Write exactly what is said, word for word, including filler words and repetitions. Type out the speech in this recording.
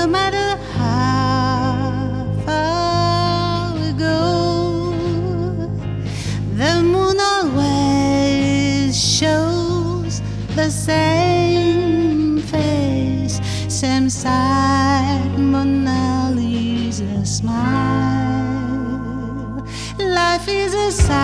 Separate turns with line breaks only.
no matter how far we go. The moon always shows the same face, same sad Mona Lisa smile. Life is a sigh.